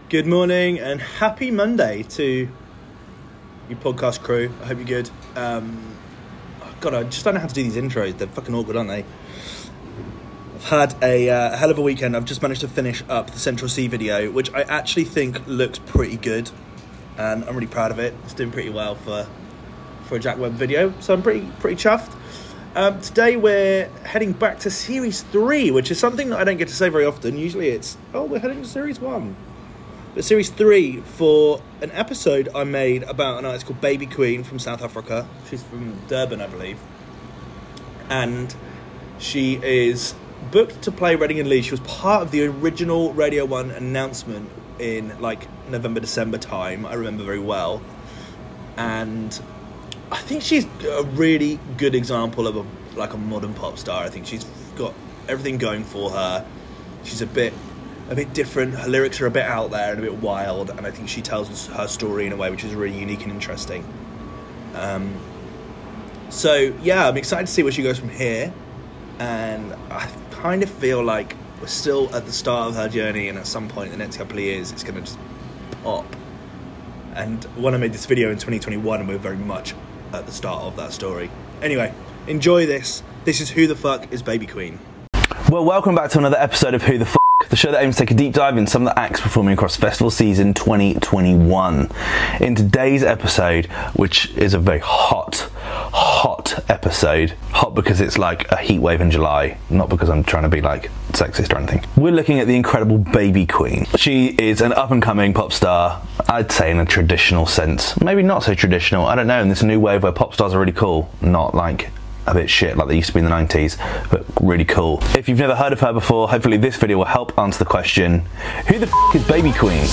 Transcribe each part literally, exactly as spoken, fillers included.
Good morning and happy Monday to you podcast crew. I hope you're good. Um, oh God, I just don't know how to do these intros. They're fucking awkward, aren't they? I've had a uh, hell of a weekend. I've just managed to finish up the Central Cee video, which I actually think looks pretty good. And I'm really proud of it. It's doing pretty well for for a Jack Webb video. So I'm pretty pretty chuffed. Um, today we're heading back to Series three, which is something that I don't get to say very often. Usually it's, oh, we're heading to Series one. But Series three for an episode I made about an artist called Baby Queen from South Africa. She's from Durban, I believe. And she is booked to play Reading and Leeds. She was part of the original Radio one announcement in like November, December time. I remember very well. And I think she's a really good example of a like a modern pop star. I think she's got everything going for her. She's a bit... a bit different, her lyrics are a bit out there and a bit wild, and I think she tells her story in a way which is really unique and interesting. Um, so, yeah, I'm excited to see where she goes from here, and I kind of feel like we're still at the start of her journey, and at some point in the next couple of years, it's going to just pop. And when I made this video in twenty twenty-one, we're very much at the start of that story. Anyway, enjoy this. This is Who the Fuck is Baby Queen? Well, welcome back to another episode of Who the Fuck, the show that aims to take a deep dive in some of the acts performing across festival season twenty twenty-one. In today's episode, which is a very hot, hot episode, hot because it's like a heat wave in July, not because I'm trying to be like sexist or anything. We're looking at the incredible Baby Queen. She is an up-and-coming pop star, I'd say in a traditional sense. Maybe not so traditional, I don't know, in this new wave where pop stars are really cool, not like a bit shit like they used to be in the nineties, but really cool. If you've never heard of her before, hopefully this video will help answer the question, who the f*** is Baby Queen?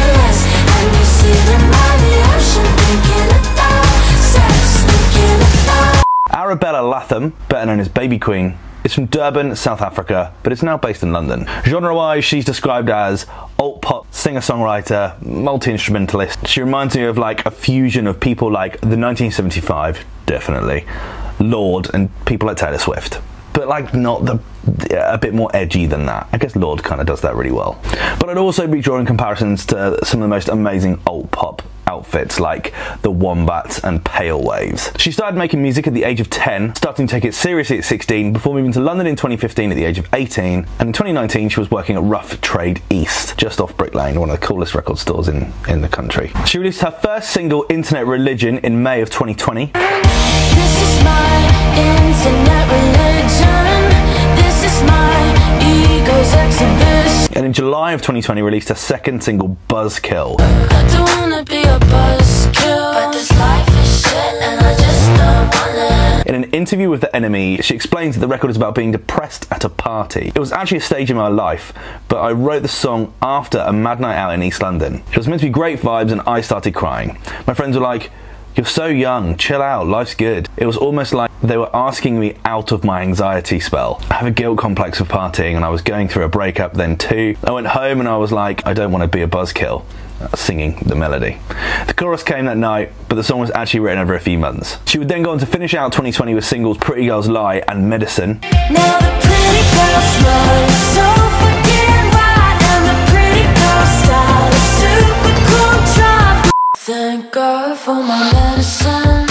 Arabella Latham, better known as Baby Queen, is from Durban, South Africa, but is now based in London. Genre-wise, she's described as alt-pop, singer-songwriter, multi-instrumentalist. She reminds me of like a fusion of people like the nineteen seventy-five, definitely, Lorde, and people like Taylor Swift. But like not the, a bit more edgy than that. I guess Lorde kind of does that really well. But I'd also be drawing comparisons to some of the most amazing alt-pop outfits like the Wombats and Pale Waves. She started making music at the age of ten, starting to take it seriously at sixteen, before moving to London in twenty fifteen at the age of eighteen, and in twenty nineteen she was working at Rough Trade East, just off Brick Lane, one of the coolest record stores in, in the country. She released her first single, Internet Religion, in May of twenty twenty. This is my internet religion. This is my ego's exhibition. And in July of twenty twenty released her second single, Buzzkill. I don't wanna be a buzzkill, but this life is shit and I just don't want it. In an interview with The Enemy, she explains that the record is about being depressed at a party. It was actually a stage in my life, but I wrote the song after a mad night out in East London. It was meant to be great vibes and I started crying. My friends were like, "You're so young, chill out, life's good." It was almost like they were asking me out of my anxiety spell. I have a guilt complex of partying and I was going through a breakup then too. I went home and I was like, I don't want to be a buzzkill, singing the melody. The chorus came that night, but the song was actually written over a few months. She would then go on to finish out twenty twenty with singles Pretty Girls Lie and Medicine. Now the pretty girls lie, so fucking right, and the pretty girls style is super cool drive. Thank God for my medicine.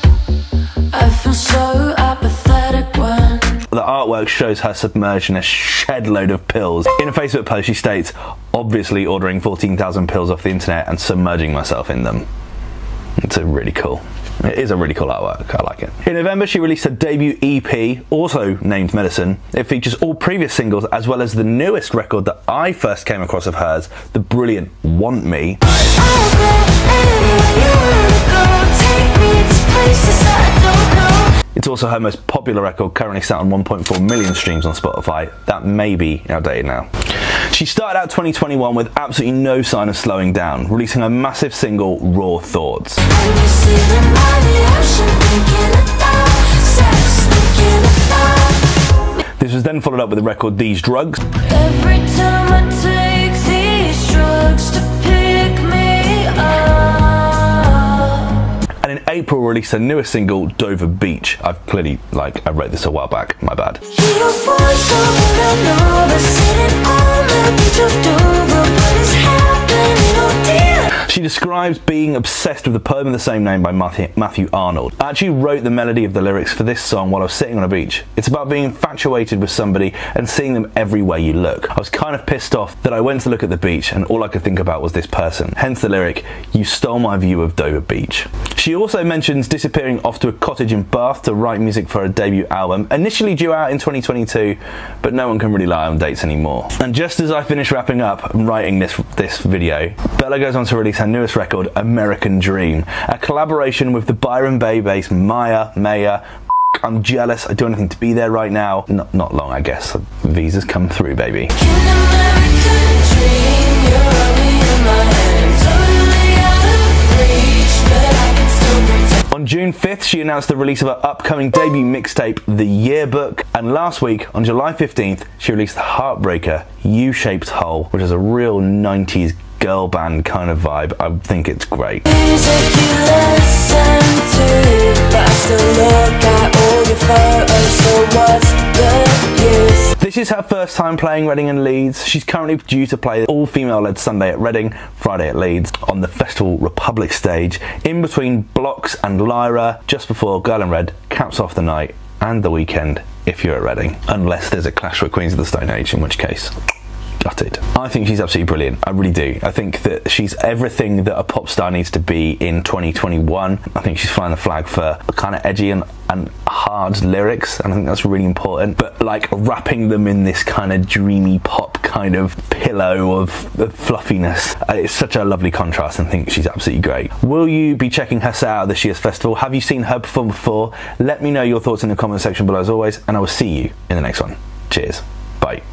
I feel so apathetic when the artwork shows her submerged in a shed load of pills. In a Facebook post she states, obviously ordering fourteen thousand pills off the internet and submerging myself in them. It's a really cool. It is a really cool artwork, I like it. In November she released her debut E P, also named Medicine. It features all previous singles as well as the newest record that I first came across of hers, the brilliant Want Me. It's also her most popular record, currently sat on one point four million streams on Spotify. That may be outdated now. She started out twenty twenty-one with absolutely no sign of slowing down, releasing her massive single, Raw Thoughts. This was then followed up with the record These Drugs. Every time I take these drugs to pick me up. And in April released her newest single, Dover Beach. I've clearly, like, I wrote this a while back, my bad. She describes being obsessed with the poem of the same name by Matthew, Matthew Arnold. I actually wrote the melody of the lyrics for this song while I was sitting on a beach. It's about being infatuated with somebody and seeing them everywhere you look. I was kind of pissed off that I went to look at the beach and all I could think about was this person. Hence the lyric, "You stole my view of Dover Beach." She also mentions disappearing off to a cottage in Bath to write music for her debut album, initially due out in twenty twenty-two, but no one can really lie on dates anymore. And just as I finish wrapping up and writing this, this video, Bella goes on to release her newest record, American Dream, a collaboration with the Byron Bay based Maya Maya. I'm jealous, I do anything to be there right now. Not, not long, I guess. Visas come through, baby. On June fifth, she announced the release of her upcoming debut mixtape, The Yearbook. And last week, on July fifteenth, she released the heartbreaker, U-Shaped Hole, which is a real nineties girl band kind of vibe. I think it's great. This is her first time playing Reading and Leeds. She's currently due to play all-female-led Sunday at Reading, Friday at Leeds, on the Festival Republic stage, in between Blocks and Lyra, just before Girl in Red caps off the night and the weekend if you're at Reading. Unless there's a clash with Queens of the Stone Age, in which case, gutted. I think she's absolutely brilliant. I really do. I think that she's everything that a pop star needs to be in twenty twenty-one. I think she's flying the flag for kind of edgy and, and hard lyrics, and I think that's really important. But like wrapping them in this kind of dreamy pop kind of pillow of, of fluffiness. Uh, it's such a lovely contrast, and I think she's absolutely great. Will you be checking her set out at this year's festival? Have you seen her perform before? Let me know your thoughts in the comment section below as always, and I will see you in the next one. Cheers. Bye.